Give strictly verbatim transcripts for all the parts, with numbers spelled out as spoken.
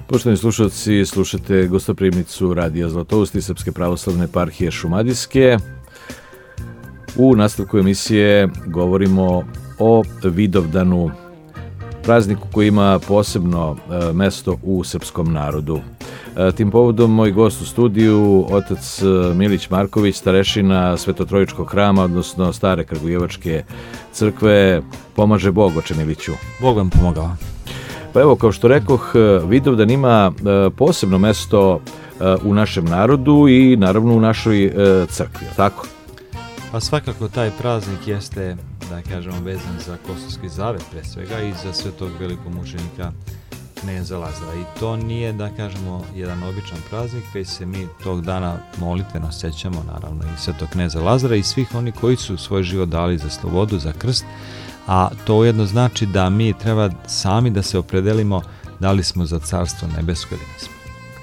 Poštovani slušalci, slušate gostoprimnicu Radija Zlatoust i Srpske pravoslavne eparhije Šumadijske. U nastavku emisije govorimo o Vidovdanu, prazniku koji ima posebno e, mesto u srpskom narodu. E, tim povodom moj gost u studiju, otac Milić Marković, starešina Svetotrojičkog hrama, odnosno Stare Kragujevačke crkve. Pomaže Bog, oče Miliću. Bog vam pomogao. Pa evo, kao što rekoh, Vidovdan ima e, posebno mesto e, u našem narodu i naravno u našoj e, crkvi, tako? Pa svakako taj praznik jeste, da kažemo, vezan za Kosovski zavet pre svega i za svetog velikog mučenika kneza Lazara. I to nije, da kažemo, jedan običan praznik, već se mi tog dana molitveno sjećamo, naravno, i svetog kneza Lazara i svih oni koji su svoj život dali za slobodu, za krst, a to ujedno znači da mi treba sami da se opredelimo da li smo za Carstvo nebesko ili nismo.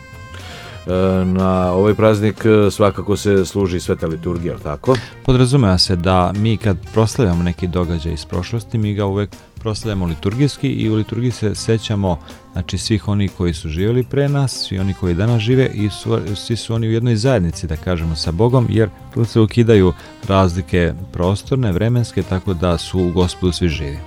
Na ovaj praznik svakako se služi sveta liturgija, ali tako? Podrazumeva se da mi kad proslavljamo neki događaj iz prošlosti, mi ga uvek proslavljamo liturgijski i u liturgiji se sećamo, znači, svih oni koji su živjeli pre nas, svi oni koji danas žive i su, svi su oni u jednoj zajednici, da kažemo, sa Bogom, jer tu se ukidaju razlike prostorne, vremenske, tako da su u Gospodu svi živi.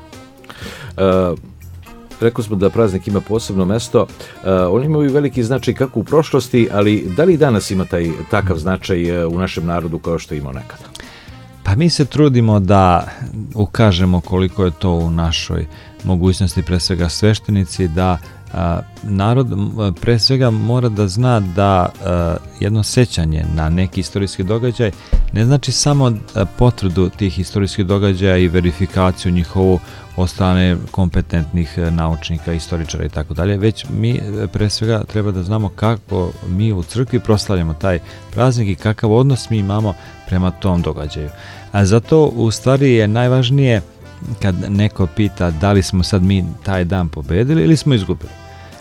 Uh, Rekli smo da praznik ima posebno mesto, uh, on ima i veliki značaj kako u prošlosti, ali da li i danas ima taj takav značaj uh, u našem narodu kao što je imao nekada? Pa mi se trudimo da ukažemo koliko je to u našoj mogućnosti, pre svega sveštenici, da a, narod pre svega mora da zna da a, jedno sećanje na neki istorijski događaj ne znači samo potvrdu tih istorijskih događaja i verifikaciju njihovu od strane kompetentnih naučnika, istoričara i tako dalje, već mi pre svega treba da znamo kako mi u crkvi proslavljamo taj praznik i kakav odnos mi imamo prema tom događaju. A zato u stvari je najvažnije kad neko pita da li smo sad mi taj dan pobedili ili smo izgubili.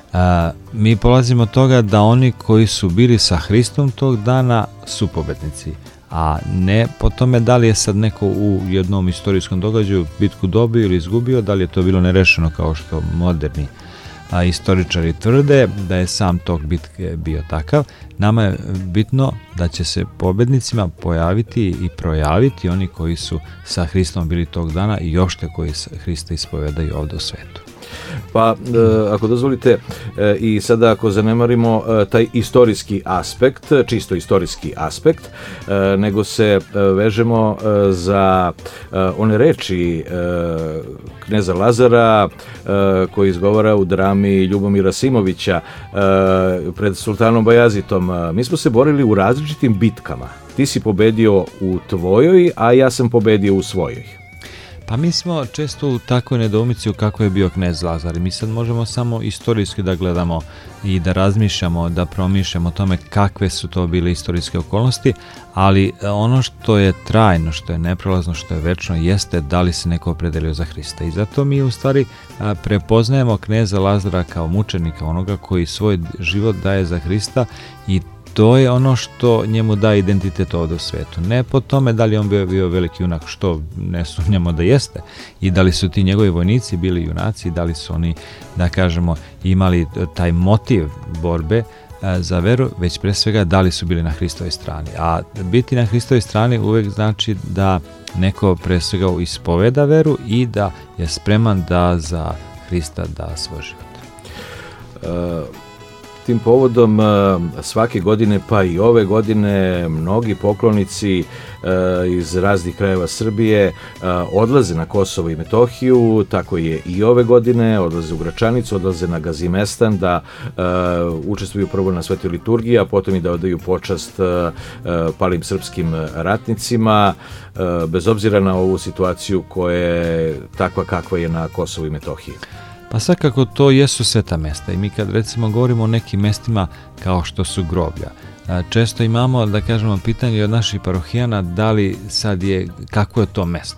A, mi polazimo od toga da oni koji su bili sa Hristom tog dana su pobednici, a ne po tome da li je sad neko u jednom istorijskom događaju bitku dobio ili izgubio, da li je to bilo nerešeno kao što moderni a, istoričari tvrde da je sam tok bitke bio takav. Nama je bitno da će se pobednicima pojaviti i projaviti oni koji su sa Hristom bili tog dana i još te koji Hrista ispovedaju ovdje u svetu. Pa, e, ako dozvolite, e, i sada ako zanemarimo e, taj istorijski aspekt, čisto istorijski aspekt, e, nego se e, vežemo e, za e, one reči e, kneza Lazara e, koji izgovara u drami Ljubomira Simovića e, pred sultanom Bajazitom. Mi smo se borili u različitim bitkama. Ti si pobedio u tvojoj, a ja sam pobedio u svojoj. Pa mi smo često u takvoj nedoumici u kako je bio knez Lazar. Mi sad možemo samo istorijski da gledamo i da razmišljamo, da promišljamo o tome kakve su to bile istorijske okolnosti, ali ono što je trajno, što je neprolazno, što je večno, jeste da li se neko opredelio za Hrista. I zato mi u stvari prepoznajemo kneza Lazara kao mučenika, onoga koji svoj život daje za Hrista, i to je ono što njemu daje identitet ovdje u svetu. Ne po tome da li on bio, bio veliki junak, što ne sumnjamo da jeste, i da li su ti njegovi vojnici bili junaci, da li su oni, da kažemo, imali taj motiv borbe a, za veru, već pre svega da li su bili na Hristovoj strani. A biti na Hristovoj strani uvek znači da neko pre svega ispoveda veru i da je spreman da za Hrista da svoj život. Uh... Tim povodom svake godine, pa i ove godine, mnogi poklonici iz raznih krajeva Srbije odlaze na Kosovo i Metohiju, tako je i ove godine, odlaze u Gračanicu, odlaze na Gazimestan da učestvuju prvo na svetoj liturgiji, a potom i da odaju počast palim srpskim ratnicima, bez obzira na ovu situaciju koja je takva kakva je na Kosovu i Metohiji. Pa svakako to jesu sveta mesta i mi kad recimo govorimo o nekim mestima kao što su groblja, često imamo, da kažemo, pitanje od naših parohijana da li sad je, kako je to mesto.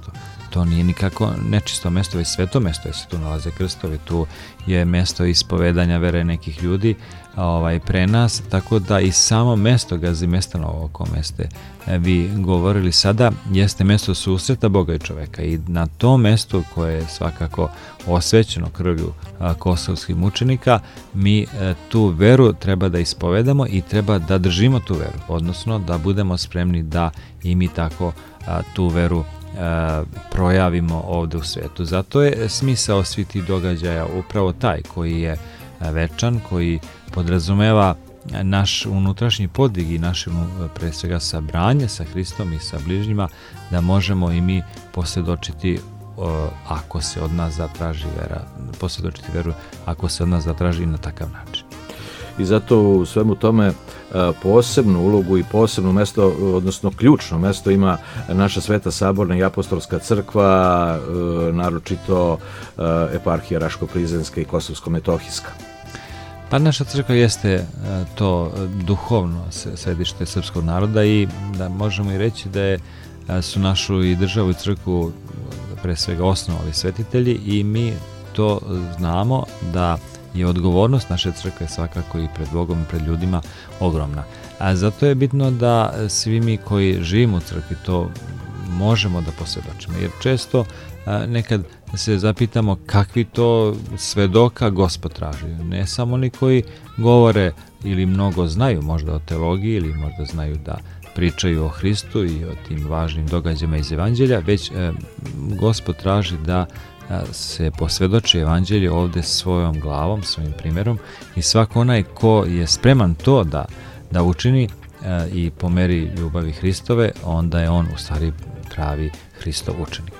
to nije nikako nečisto mesto, već sveto mesto, jer se tu nalaze krstovi, tu je mesto ispovedanja vere nekih ljudi ovaj, pre nas, tako da i samo mesto Gazimestanovo o kome ste vi govorili sada jeste mesto susreta Boga i čoveka, i na tom mestu koje je svakako osvećeno krvlju a, kosovskih mučenika, mi a, tu veru treba da ispovedamo i treba da držimo tu veru, odnosno da budemo spremni da i mi tako a, tu veru a, projavimo ovde u svetu. Zato je smisao svih tih događaja upravo taj koji je večan, koji podrazumeva naš unutrašnji podvig i naše pre svega sabranje sa Hristom i sa bližnjima, da možemo i mi posvjedočiti ako se od nas zatraži vera, posvjedočiti veru ako se od nas zatraži na takav način. I zato u svemu tome posebnu ulogu i posebno mesto, odnosno ključno mesto ima naša Sveta Saborna i Apostolska crkva, naročito eparhija Raško-Prizrenska i Kosovsko-Metohijska. Pa naša crkva jeste to duhovno središte srpskog naroda i da možemo i reći da je, su našu i državu i crkvu pre svega osnovali svetitelji, i mi to znamo da je odgovornost naše crkve svakako i pred Bogom i pred ljudima ogromna. A zato je bitno da svi mi koji živimo u crkvi to možemo da posvjedočimo, jer često a, nekad se zapitamo kakvi to svedoka Gospod traži. Ne samo oni koji govore ili mnogo znaju možda o teologiji ili možda znaju da pričaju o Hristu i o tim važnim događajima iz Evanđelja, već e, Gospod traži da a, se posvjedoči Evanđelje ovde svojom glavom, svojim primjerom, i svako onaj ko je spreman to da, da učini e, i po meri ljubavi Hristove, onda je on u stvari pravi Hristov učenik.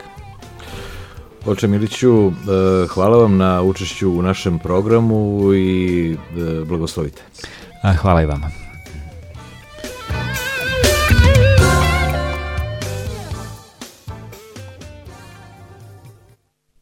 Oče Miliću, hvala vam na učešću u našem programu i blagoslovite. Hvala i vama.